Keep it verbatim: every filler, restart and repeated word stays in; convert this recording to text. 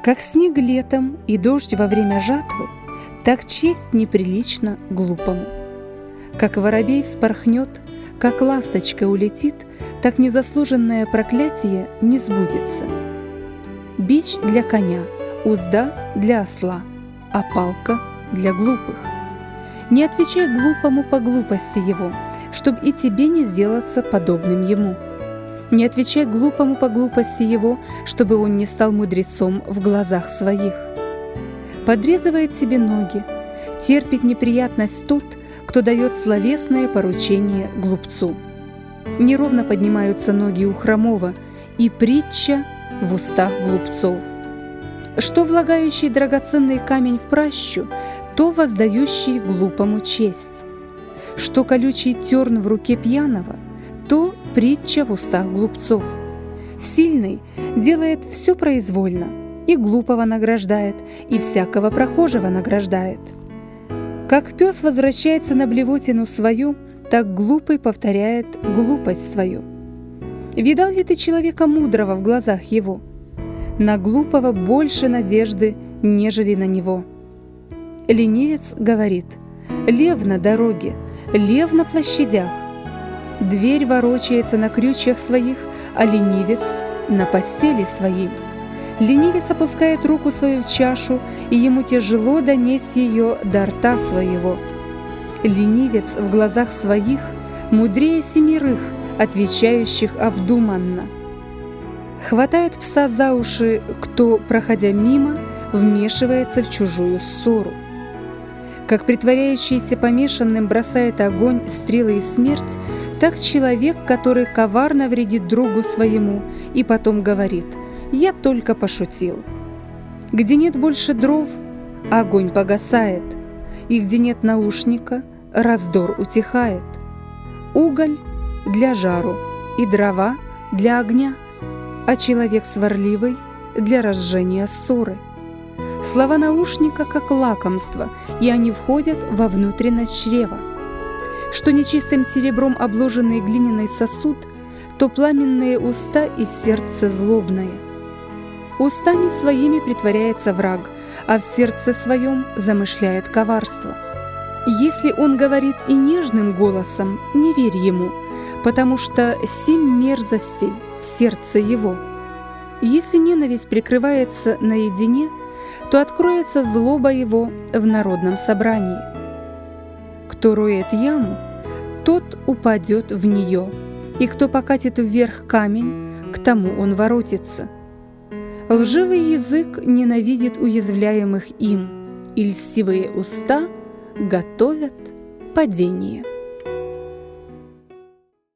Как снег летом и дождь во время жатвы, так честь неприлична глупому. Как воробей вспорхнет, как ласточка улетит, так незаслуженное проклятие не сбудется. Бич для коня, узда для осла, а палка для глупых. Не отвечай глупому по глупости его, чтоб и тебе не сделаться подобным ему. Не отвечай глупому по глупости его, чтобы он не стал мудрецом в глазах своих. Подрезывает себе ноги, терпит неприятность тот, кто дает словесное поручение глупцу. Неровно поднимаются ноги у хромого, и притча в устах глупцов. Что влагающий драгоценный камень в пращу, то воздающий глупому честь. Что колючий терн в руке пьяного, то притча в устах глупцов. Сильный делает все произвольно, и глупого награждает, и всякого прохожего награждает. Как пес возвращается на блевотину свою, так глупый повторяет глупость свою. Видал ли ты человека мудрого в глазах его? На глупого больше надежды, нежели на него. Ленивец говорит: лев на дороге, лев на площадях. Дверь ворочается на крючьях своих, а ленивец на постели своей. Ленивец опускает руку свою в чашу, и ему тяжело донести ее до рта своего. Ленивец в глазах своих мудрее семерых, отвечающих обдуманно. Хватает пса за уши, кто, проходя мимо, вмешивается в чужую ссору. Как притворяющийся помешанным бросает огонь, стрелы и смерть, так человек, который коварно вредит другу своему и потом говорит: «Я только пошутил». Где нет больше дров, огонь погасает, и где нет наушника, раздор утихает. Уголь для жару и дрова для огня, а человек сварливый для разжения ссоры. Слова наушника как лакомство, и они входят во внутренность чрева. Что нечистым серебром обложенный глиняный сосуд, то пламенные уста и сердце злобное. Устами своими притворяется враг, а в сердце своем замышляет коварство. Если он говорит и нежным голосом, не верь ему, потому что семь мерзостей в сердце его. Если ненависть прикрывается наедине, то откроется злоба его в народном собрании. Кто роет яму, тот упадет в нее, и кто покатит вверх камень, к тому он воротится. Лживый язык ненавидит уязвляемых им, и льстивые уста готовят падение.